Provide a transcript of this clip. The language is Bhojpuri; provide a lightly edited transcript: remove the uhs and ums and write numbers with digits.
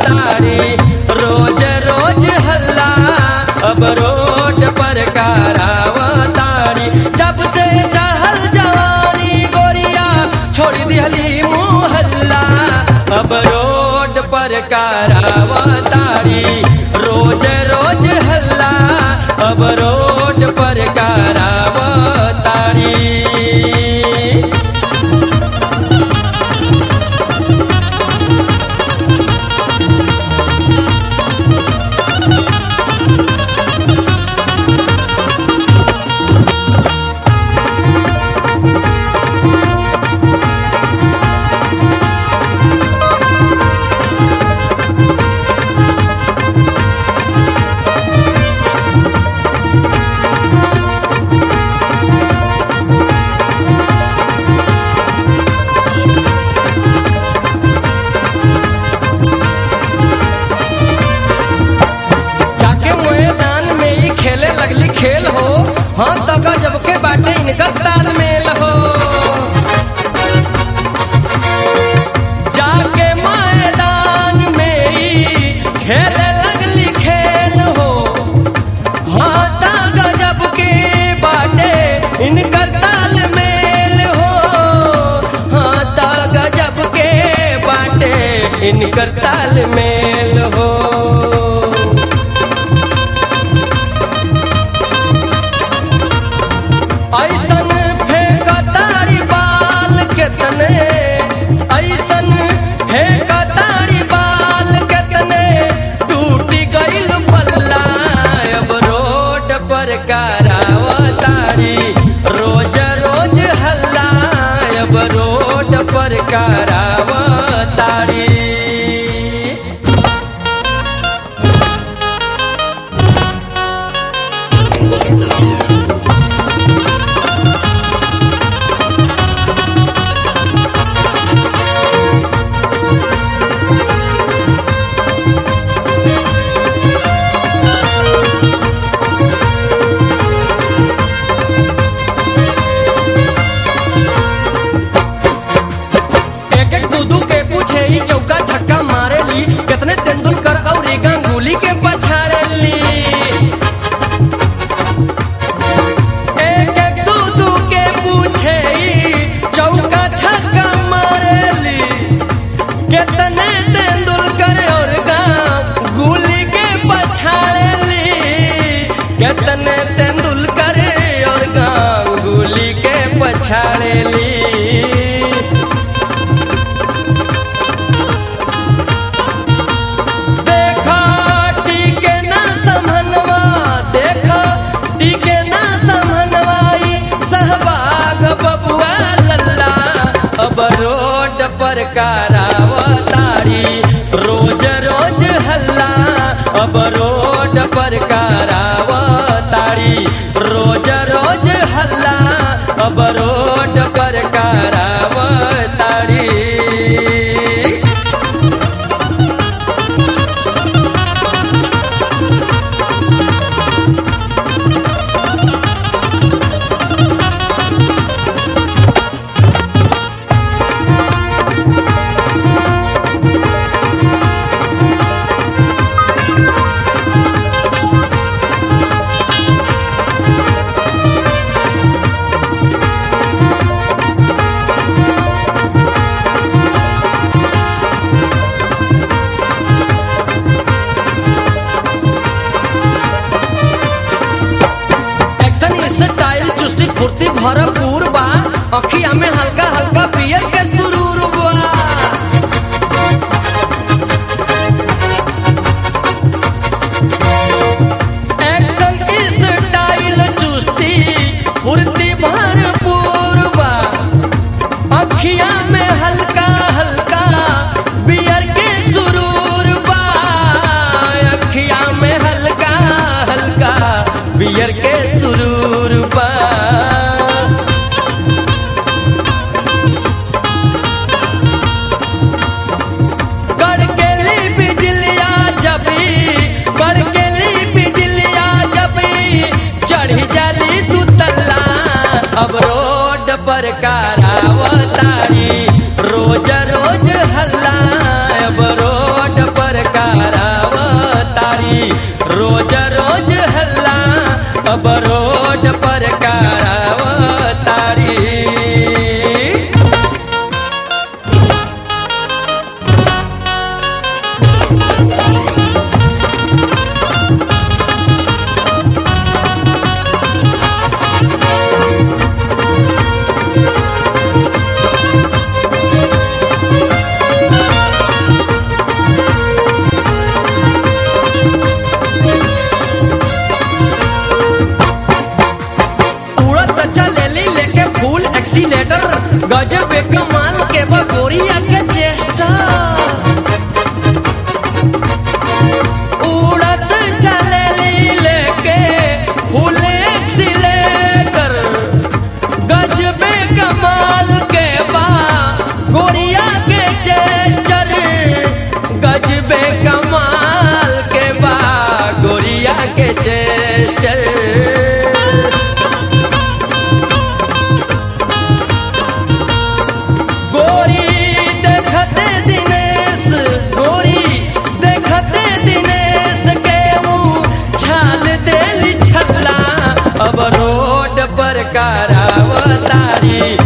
ताड़ी रोज रोज हल्ला अब रोड पर करावताड़ी। जब से चढ़ल जवानी गोरिया छोड़ दिहली मोहल्ला अब रोड पर करावताड़ी रोज रोज हल्ला अब रोड पर करावताड़ी। खेल हो हाँ तो गजब के बाटे इनका तालमेल हो। जाके मैदान में ही खेले लगली खेल हो हाँ तो गजब के बाटे इनका तालमेल हो। हाँ तो गजब के बाटे इनका तालमेल हो। ऐसन फेंकताड़ी बाल केतने ऐसन फेंकताड़ी बाल केतने टूटी गईल पल्ला अब रोड पर करावताड़ी रोज रोज हल्ला अब रोड पर करावताड़ी। चौका छक्का मारेली कितने तेंदुलकर और गांगुली के पछाड़ेली। एक एक दू के पूछे चौका छक्का मारेली कितने तेंदुलकर और गांगुली के पछाड़ेली। कितने तेंदुलकर और गांगुली के पछाड़ेली। अब रोड पर करावताड़ी रोज रोज हल्ला अब रोड पर करावताड़ी रोज रोज हल्ला अब रोड पर करावताड़ी। फुर्ती भरपूर बा अखिया में हल्का हल्का पियर के सुरूर बा। एक्शन स्टाइल चुस्ती फुर्ती भरपूर बा अखिया में हल्का हल्का पियर के सुरूर बा। अखिया में हल्का हल्का पियर के सुरूर बा। अब रोड पर करावताड़ी रोज रोज हल्ला अब रोड पर रोड पर करावतारी। एक्सीलेटर गजब कमाल के बगोरिया के चेष्टा, उड़त चलेली लेके फुल एक्सीलेटर, गजब कमाल के बा गोरिया के चेष्टर, गजब कमाल के बा गोरिया के चेष्टर। अब रोड पर करावतारी,